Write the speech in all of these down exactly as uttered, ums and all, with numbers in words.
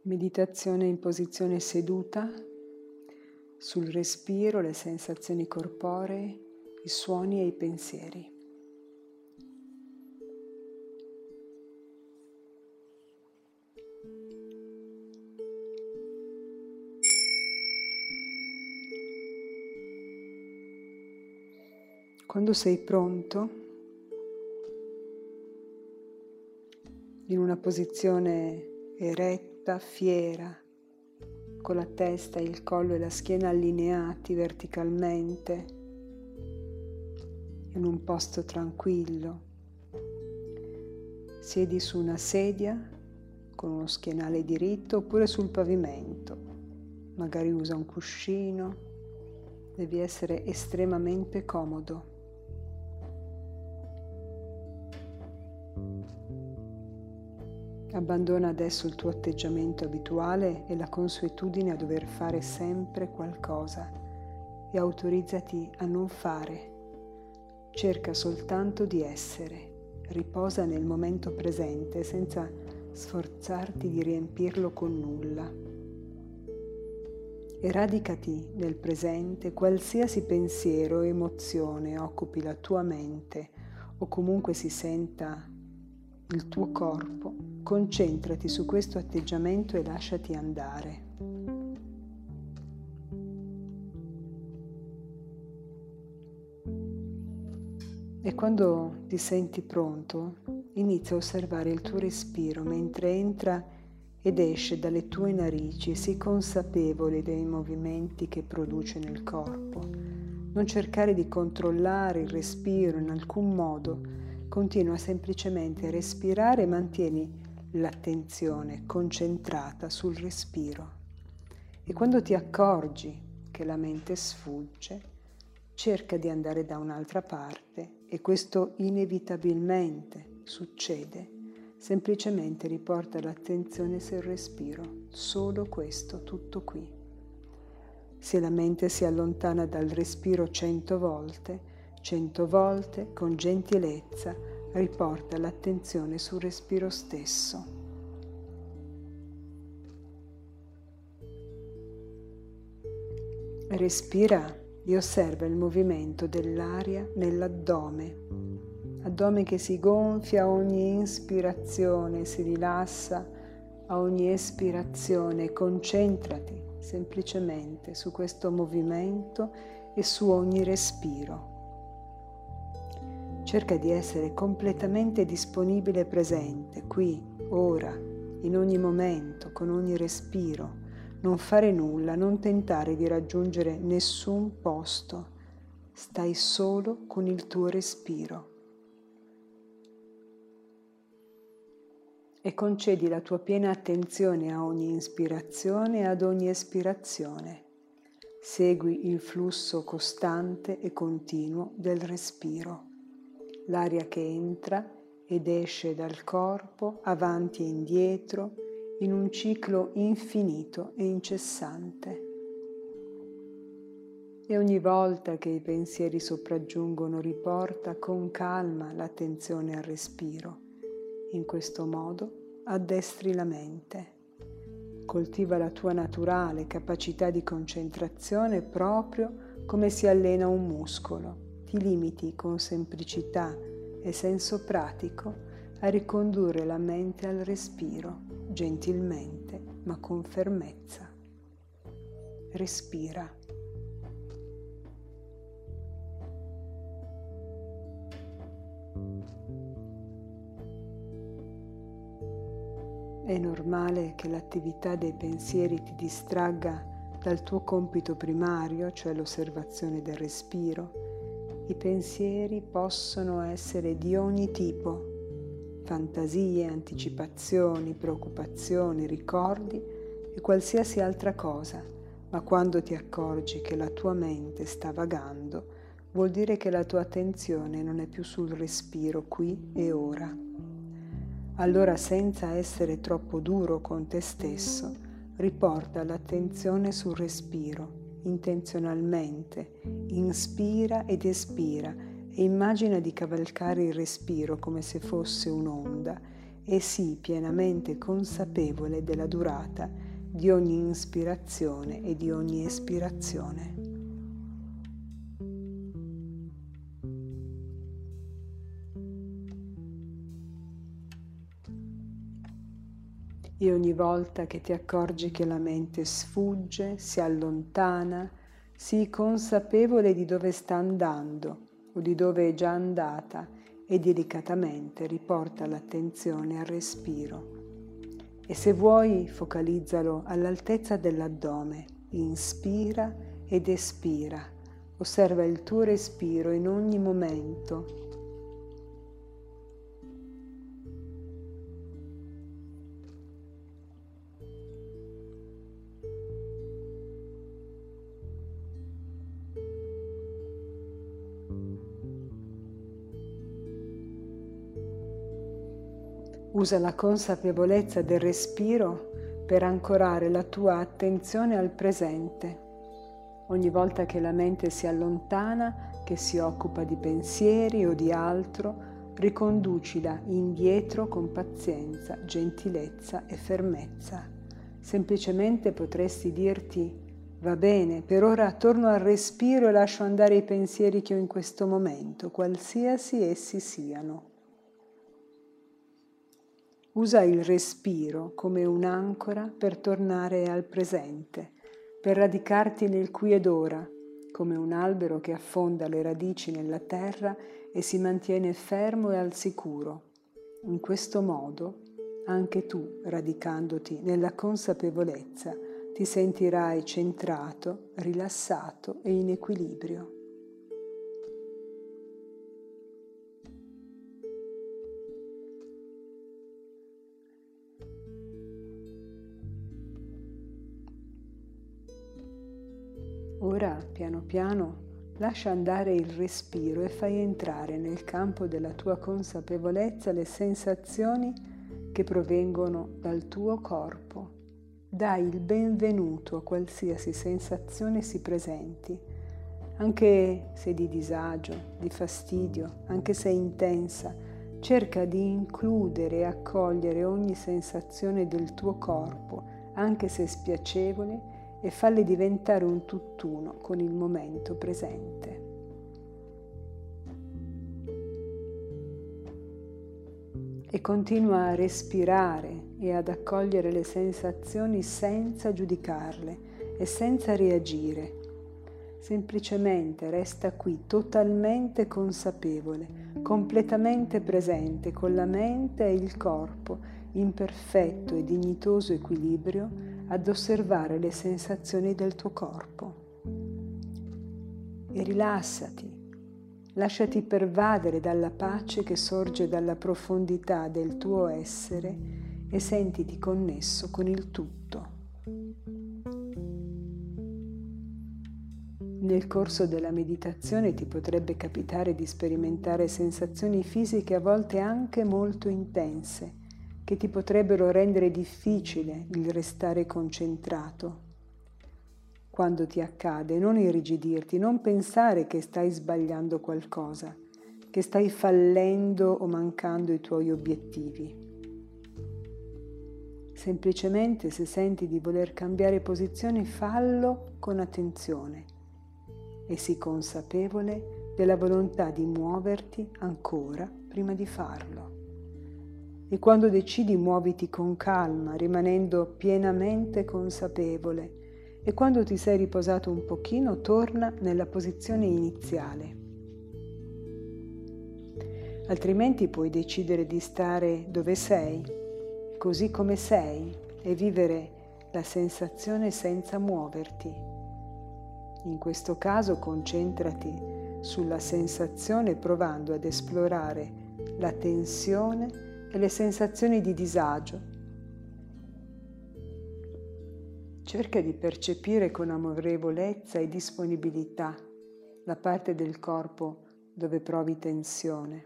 Meditazione in posizione seduta, sul respiro, le sensazioni corporee, i suoni e i pensieri. Quando sei pronto, in una posizione eretta, fiera, con la testa, il collo e la schiena allineati verticalmente, in un posto tranquillo, siedi su una sedia con uno schienale diritto oppure sul pavimento, magari usa un cuscino, devi essere estremamente comodo. Abbandona adesso il tuo atteggiamento abituale e la consuetudine a dover fare sempre qualcosa e autorizzati a non fare. Cerca soltanto di essere, riposa nel momento presente senza sforzarti di riempirlo con nulla. E radicati nel presente, qualsiasi pensiero o emozione occupi la tua mente o comunque si senta il tuo corpo, concentrati su questo atteggiamento e lasciati andare. E quando ti senti pronto, inizia a osservare il tuo respiro mentre entra ed esce dalle tue narici e sii consapevole dei movimenti che produce nel corpo. Non cercare di controllare il respiro in alcun modo. Continua semplicemente a respirare e mantieni l'attenzione concentrata sul respiro. E quando ti accorgi che la mente sfugge, cerca di andare da un'altra parte e questo inevitabilmente succede. Semplicemente riporta l'attenzione sul respiro, solo questo, tutto qui. Se la mente si allontana dal respiro cento volte, Cento volte, con gentilezza, riporta l'attenzione sul respiro stesso. Respira e osserva il movimento dell'aria nell'addome. Addome che si gonfia a ogni inspirazione, si rilassa a ogni espirazione. Concentrati semplicemente su questo movimento e su ogni respiro. Cerca di essere completamente disponibile e presente, qui, ora, in ogni momento, con ogni respiro. Non fare nulla, non tentare di raggiungere nessun posto. Stai solo con il tuo respiro. E concedi la tua piena attenzione a ogni ispirazione e ad ogni espirazione. Segui il flusso costante e continuo del respiro. L'aria che entra ed esce dal corpo, avanti e indietro, in un ciclo infinito e incessante. E ogni volta che i pensieri sopraggiungono, riporta con calma l'attenzione al respiro. In questo modo addestri la mente. Coltiva la tua naturale capacità di concentrazione proprio come si allena un muscolo. Ti limiti con semplicità e senso pratico a ricondurre la mente al respiro, gentilmente ma con fermezza. Respira. È normale che l'attività dei pensieri ti distragga dal tuo compito primario, cioè l'osservazione del respiro. I pensieri possono essere di ogni tipo, fantasie, anticipazioni, preoccupazioni, ricordi e qualsiasi altra cosa, ma quando ti accorgi che la tua mente sta vagando, vuol dire che la tua attenzione non è più sul respiro qui e ora. Allora, senza essere troppo duro con te stesso, riporta l'attenzione sul respiro. Intenzionalmente, inspira ed espira e immagina di cavalcare il respiro come se fosse un'onda e sii pienamente consapevole della durata di ogni ispirazione e di ogni espirazione. E ogni volta che ti accorgi che la mente sfugge, si allontana, sii consapevole di dove sta andando o di dove è già andata e delicatamente riporta l'attenzione al respiro. E se vuoi, focalizzalo all'altezza dell'addome, inspira ed espira, osserva il tuo respiro in ogni momento. Usa la consapevolezza del respiro per ancorare la tua attenzione al presente. Ogni volta che la mente si allontana, che si occupa di pensieri o di altro, riconducila indietro con pazienza, gentilezza e fermezza. Semplicemente potresti dirti: va bene, per ora torno al respiro e lascio andare i pensieri che ho in questo momento, qualsiasi essi siano. Usa il respiro come un'ancora per tornare al presente, per radicarti nel qui ed ora, come un albero che affonda le radici nella terra e si mantiene fermo e al sicuro. In questo modo, anche tu, radicandoti nella consapevolezza, ti sentirai centrato, rilassato e in equilibrio. Ora, piano piano, lascia andare il respiro e fai entrare nel campo della tua consapevolezza le sensazioni che provengono dal tuo corpo. Dai il benvenuto a qualsiasi sensazione si presenti, anche se di disagio, di fastidio, anche se intensa. Cerca di includere e accogliere ogni sensazione del tuo corpo, anche se spiacevole, e falle diventare un tutt'uno con il momento presente. E continua a respirare e ad accogliere le sensazioni senza giudicarle e senza reagire. Semplicemente resta qui totalmente consapevole, completamente presente con la mente e il corpo in perfetto e dignitoso equilibrio ad osservare le sensazioni del tuo corpo. E rilassati, lasciati pervadere dalla pace che sorge dalla profondità del tuo essere e sentiti connesso con il tutto. Nel corso della meditazione ti potrebbe capitare di sperimentare sensazioni fisiche a volte anche molto intense, che ti potrebbero rendere difficile il restare concentrato. Quando ti accade, non irrigidirti, non pensare che stai sbagliando qualcosa, che stai fallendo o mancando i tuoi obiettivi. Semplicemente, se senti di voler cambiare posizione, fallo con attenzione e sii consapevole della volontà di muoverti ancora prima di farlo. E quando decidi, muoviti con calma, rimanendo pienamente consapevole. E quando ti sei riposato un pochino, torna nella posizione iniziale. Altrimenti puoi decidere di stare dove sei, così come sei, e vivere la sensazione senza muoverti. In questo caso concentrati sulla sensazione provando ad esplorare la tensione e le sensazioni di disagio. Cerca di percepire con amorevolezza e disponibilità la parte del corpo dove provi tensione.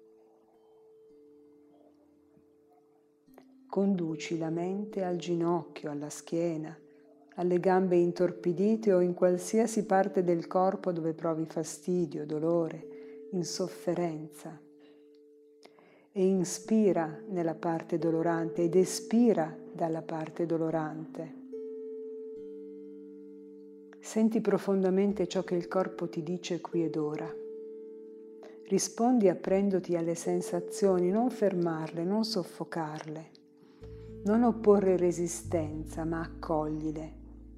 Conduci la mente al ginocchio, alla schiena, alle gambe intorpidite o in qualsiasi parte del corpo dove provi fastidio, dolore, insofferenza. e inspira nella parte dolorante ed espira dalla parte dolorante. Senti profondamente ciò che il corpo ti dice qui ed ora. Rispondi aprendoti alle sensazioni, non fermarle, non soffocarle, non opporre resistenza, ma accoglile.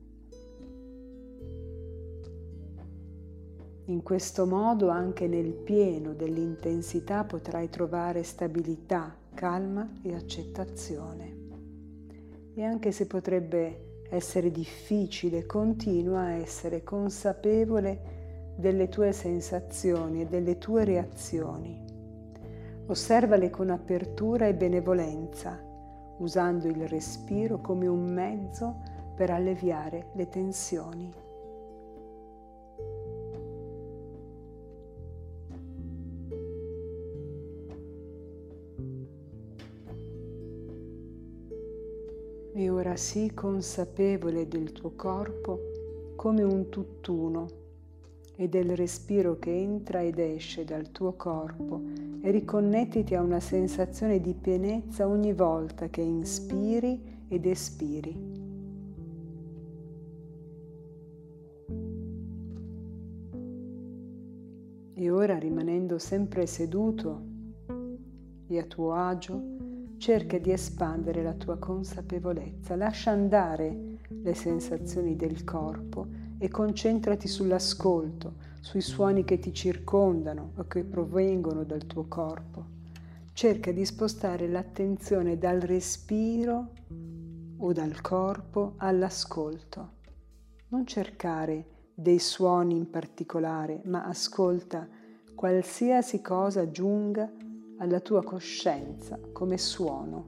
In questo modo, anche nel pieno dell'intensità, potrai trovare stabilità, calma e accettazione. E anche se potrebbe essere difficile, continua a essere consapevole delle tue sensazioni e delle tue reazioni. Osservale con apertura e benevolenza, usando il respiro come un mezzo per alleviare le tensioni. E ora sii consapevole del tuo corpo come un tutt'uno e del respiro che entra ed esce dal tuo corpo e riconnettiti a una sensazione di pienezza ogni volta che inspiri ed espiri. E ora, rimanendo sempre seduto e a tuo agio, cerca di espandere la tua consapevolezza, lascia andare le sensazioni del corpo e concentrati sull'ascolto, sui suoni che ti circondano o che provengono dal tuo corpo. Cerca di spostare l'attenzione dal respiro o dal corpo all'ascolto. Non cercare dei suoni in particolare, ma ascolta qualsiasi cosa giunga alla tua coscienza come suono.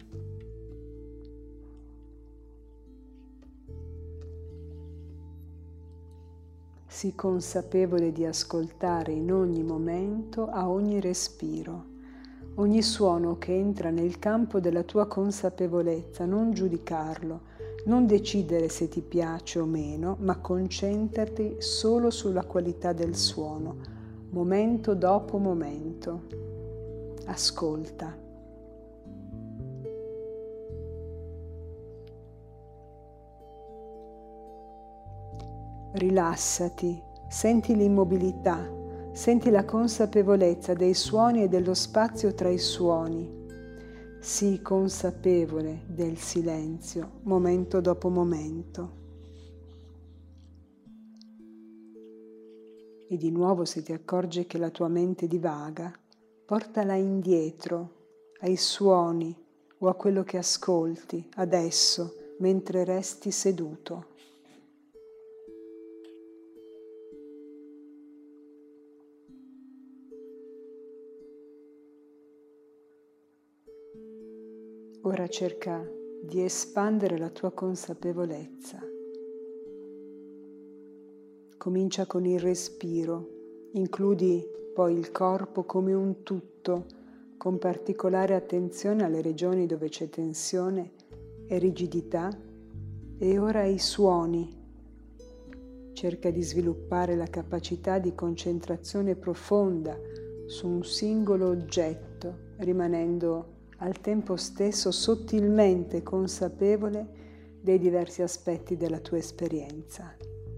Sii consapevole di ascoltare in ogni momento, a ogni respiro, ogni suono che entra nel campo della tua consapevolezza, non giudicarlo, non decidere se ti piace o meno, ma concentrati solo sulla qualità del suono, momento dopo momento. Ascolta. Rilassati, senti l'immobilità, senti la consapevolezza dei suoni e dello spazio tra i suoni. Sii consapevole del silenzio, momento dopo momento. E di nuovo, se ti accorgi che la tua mente divaga, portala indietro, ai suoni o a quello che ascolti adesso, mentre resti seduto. Ora cerca di espandere la tua consapevolezza. Comincia con il respiro, includi poi il corpo come un tutto, con particolare attenzione alle regioni dove c'è tensione e rigidità, e ora i suoni. Cerca di sviluppare la capacità di concentrazione profonda su un singolo oggetto, rimanendo al tempo stesso sottilmente consapevole dei diversi aspetti della tua esperienza.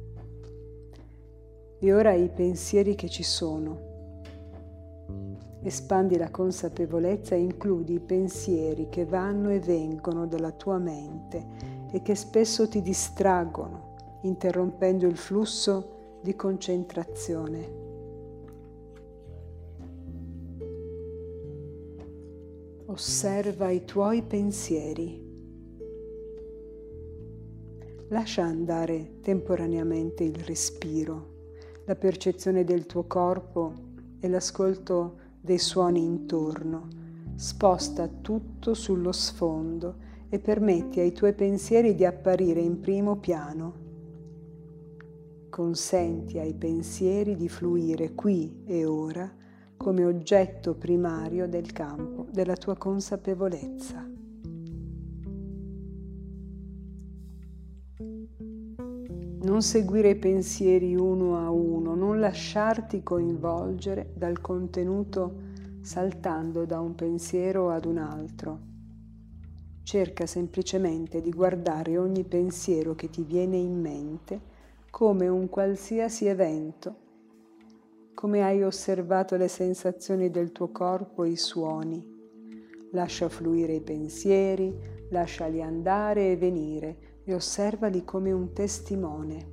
E ora i pensieri che ci sono. Espandi la consapevolezza e includi i pensieri che vanno e vengono dalla tua mente e che spesso ti distraggono, interrompendo il flusso di concentrazione. Osserva i tuoi pensieri. Lascia andare temporaneamente il respiro, la percezione del tuo corpo e l'ascolto dei suoni intorno. Sposta tutto sullo sfondo e permetti ai tuoi pensieri di apparire in primo piano. Consenti ai pensieri di fluire qui e ora come oggetto primario del campo della tua consapevolezza. Non seguire i pensieri uno a uno, non lasciarti coinvolgere dal contenuto saltando da un pensiero ad un altro. Cerca semplicemente di guardare ogni pensiero che ti viene in mente come un qualsiasi evento, come hai osservato le sensazioni del tuo corpo e i suoni. Lascia fluire i pensieri, lasciali andare e venire e osservali come un testimone.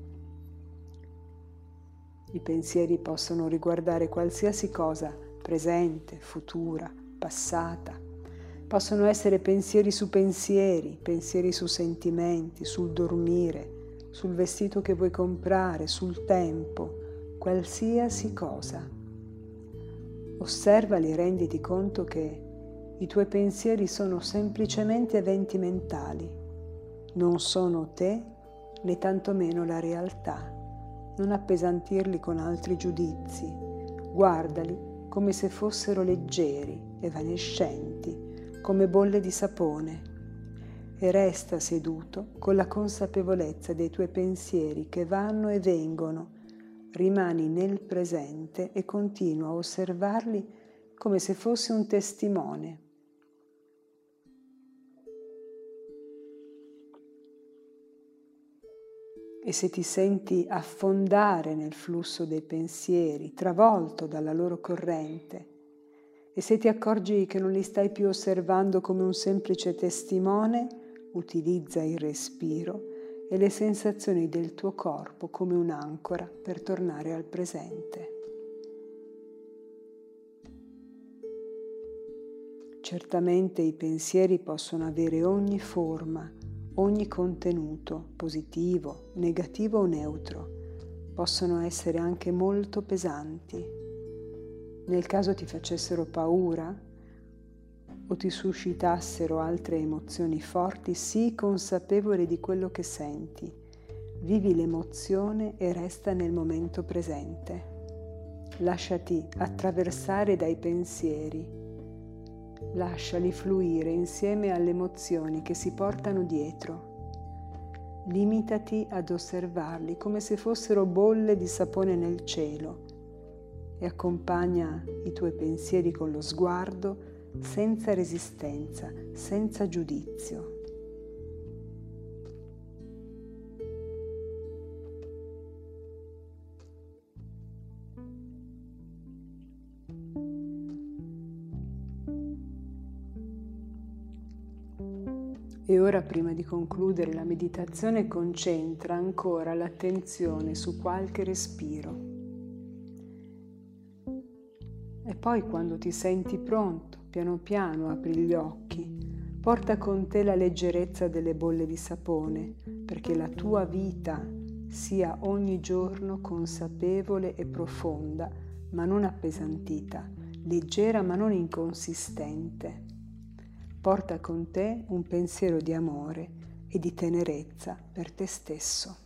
I pensieri possono riguardare qualsiasi cosa, presente, futura, passata. Possono essere pensieri su pensieri, pensieri su sentimenti, sul dormire, sul vestito che vuoi comprare, sul tempo, qualsiasi cosa. Osservali e renditi conto che i tuoi pensieri sono semplicemente eventi mentali, non sono te né tantomeno la realtà. Non appesantirli con altri giudizi, guardali come se fossero leggeri, evanescenti, come bolle di sapone, e resta seduto con la consapevolezza dei tuoi pensieri che vanno e vengono. Rimani nel presente e continua a osservarli come se fossi un testimone. E se ti senti affondare nel flusso dei pensieri, travolto dalla loro corrente, e se ti accorgi che non li stai più osservando come un semplice testimone, utilizza il respiro e le sensazioni del tuo corpo come un'ancora per tornare al presente. Certamente i pensieri possono avere ogni forma, ogni contenuto, positivo, negativo o neutro. Possono essere anche molto pesanti. Nel caso ti facessero paura o ti suscitassero altre emozioni forti, sii consapevole di quello che senti. Vivi l'emozione e resta nel momento presente. Lasciati attraversare dai pensieri. Lasciali fluire insieme alle emozioni che si portano dietro. Limitati ad osservarli come se fossero bolle di sapone nel cielo e accompagna i tuoi pensieri con lo sguardo senza resistenza, senza giudizio. E ora, prima di concludere la meditazione, concentra ancora l'attenzione su qualche respiro. E poi, quando ti senti pronto, piano piano apri gli occhi. Porta con te la leggerezza delle bolle di sapone, perché la tua vita sia ogni giorno consapevole e profonda, ma non appesantita, leggera ma non inconsistente. Porta con te un pensiero di amore e di tenerezza per te stesso.